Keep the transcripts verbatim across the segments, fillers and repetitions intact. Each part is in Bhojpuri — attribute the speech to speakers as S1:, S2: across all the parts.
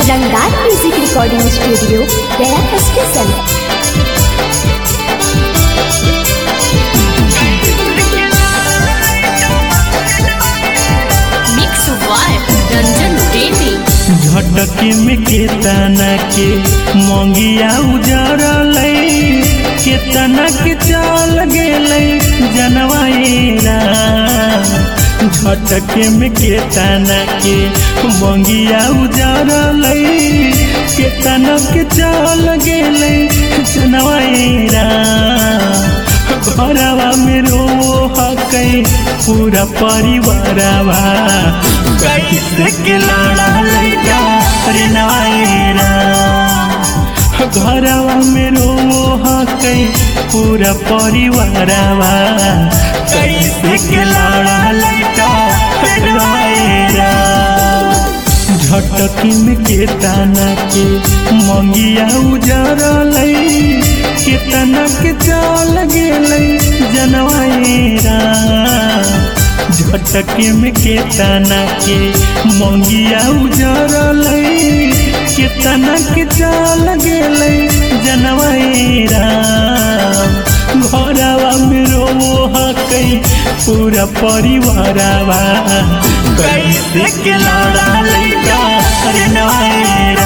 S1: रंगदार music recording studio Gaya station. Mix by Ranjan Devi.
S2: झटके में केतना के मंगिया उजरल केतना के चल गेलै जनवाएरा। झटके में केतना के मंगिया उजरल केतना के चल गेलै जनवाएरा। घरवा में रोहकै पूरा परिवारवा कैसे के लड़ा लैका रे नवाएरा। घरवा में रोहकै पूरा परिवारवा कैसे के लड़ा लैका रे नवाएरा। झटकी में केतना के मंगिया उजरल केतना के चल गेलै जनवाएरा। झटके में केतना के मंगिया उजरल केतना के चल गेलै जनवाएरा। घरवा में रोहकै पूरा परिवारवा कैसे के लड़ा लैका रे नवाएरा।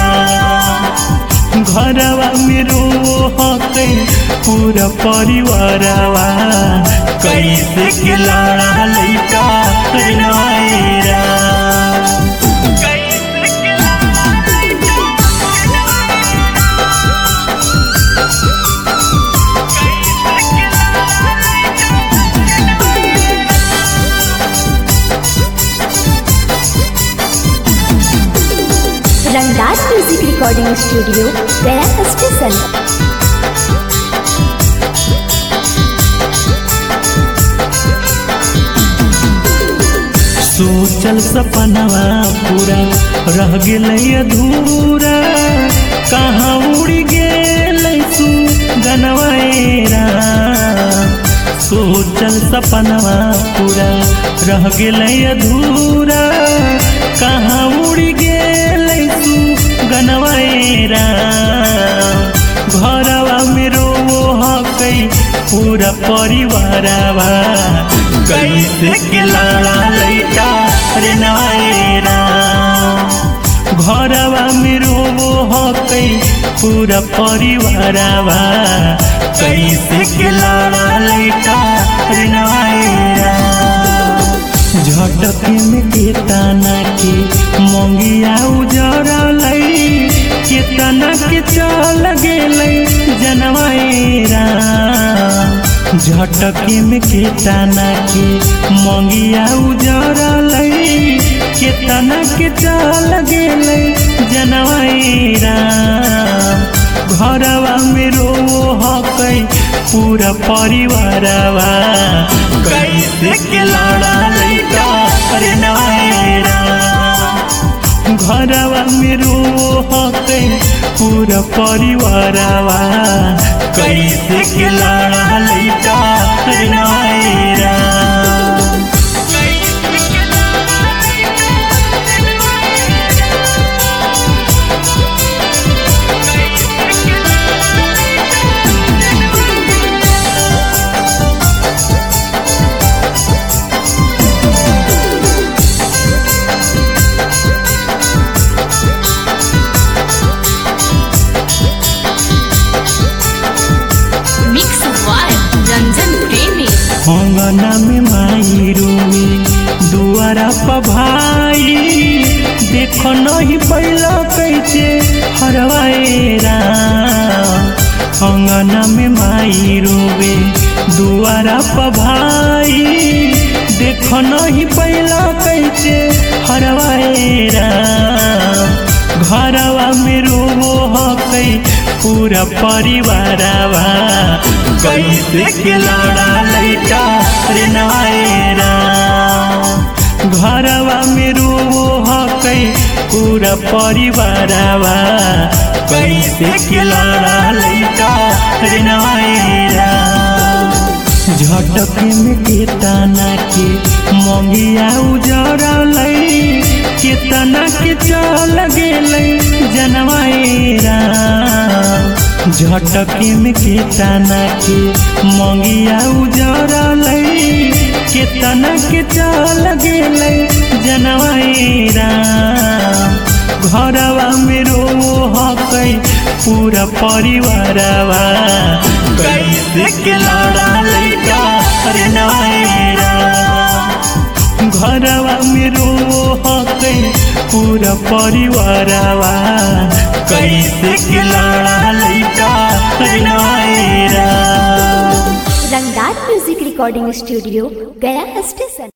S2: घरवा में रोहकै पूरा परिवारवा कैसे के लड़ा लैका रे नवाएरा।
S1: Rangdar music recording studio Gaya station.
S2: सोचल सपनवा पूरा रह गेलै अधूरा। कहाँ उड़ी गेलै तू गनवाएरा। सोचल सपनवा पूरा रह गेलै अधूरा। कहाँ उड़ी गेलै तू गनवाएरा। घरवा में रोहकै पूरा परिवारवा कैसे के लड़ा लैका रे नवाएरा। घरवा में रोहकै पूरा परिवारवा कैसे के लड़ा लैका रे नवाएरा। झटके में केतना के मंगिया उजरल केतना के चल गेलै जनवाएरा। झटके में केतना के मंगिया उजरल केतना के चल गेलै जनवाएरा। घरवा में रोहकै पूरा परिवारवा कैसे के लड़ा लैका रे नवाएरा। घरवा में रोहकै पूरा परिवारवा कैसे के लड़ा लैका रे नवाएरा। अंगना में माई रोई दुआरा पर भाई देखो नहीं पैला कैसे हरवाएरा। अंगना में माई रोवे दुआरा पर भाई देखो नहीं पैला कैसे हरवाएरा। घरवा में रोहकै पूरा परिवारवा कैसे के लड़ा लैका रे नवाएरा। घरवा में रोहकै पूरा परिवारवा कैसे के लड़ा लैका रे नवाएरा। झटके में केतना के मंगिया उजरल कितना के चल गेले जनवाएरा झटके में कितना के मंगिया उजरल कितना के चल गेले जनवाएरा घरवा में रो हकै पूरा परिवारवा कैसे के लड़ा लैका रे नवाएरा घरवा में रो हकै पूरा परिवारवा कैसे के लड़ा लैका रे नवाएरा।
S1: Rangdar music recording studio Gaya station.